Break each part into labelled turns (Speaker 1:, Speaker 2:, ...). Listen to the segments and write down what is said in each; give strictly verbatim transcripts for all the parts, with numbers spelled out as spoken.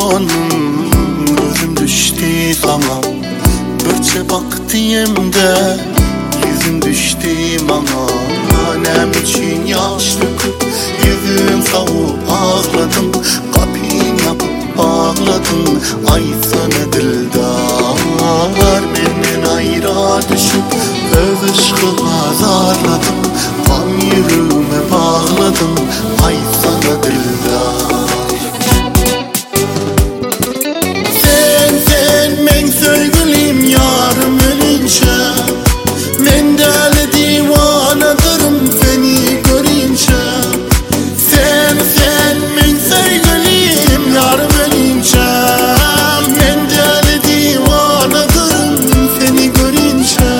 Speaker 1: canım, gözüm düştü sana. Birçe baktığımda yüzüm düştü bana. Annem için yaş döküp yüzüm savup ağladım. Kapıyı yapıp bağladın, ay sana dildar. Benden ayrı düşüp öz ışkı azarladım. Kan yüreğime bağladım, ay sana dildar. Sen sen men sevgilim yarım ölünce, men deli divanadırım seni görünce. Sen sen men sevgilim yarım ölünce, men deli divanadırım seni görünce.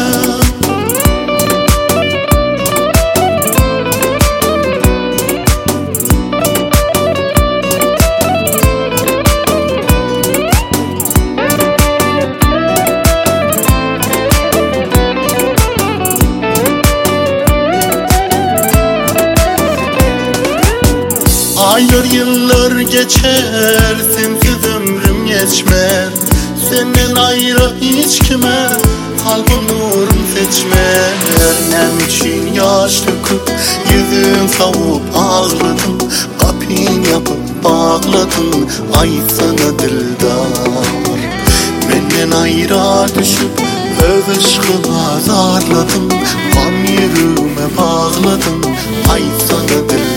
Speaker 1: Aylar yıllar geçer, sensiz ömrüm geçmer. Senden ayrı hiç kime kalbim nurum seçmer. Nem için yaş döküp yüzüm savup ağladım. Kapıyı yapıp bağladın, ay sana dildar. Benden ayrı düşüp öz ışkı azarladım. Kan yüreğime bağladım, ay sana dildar.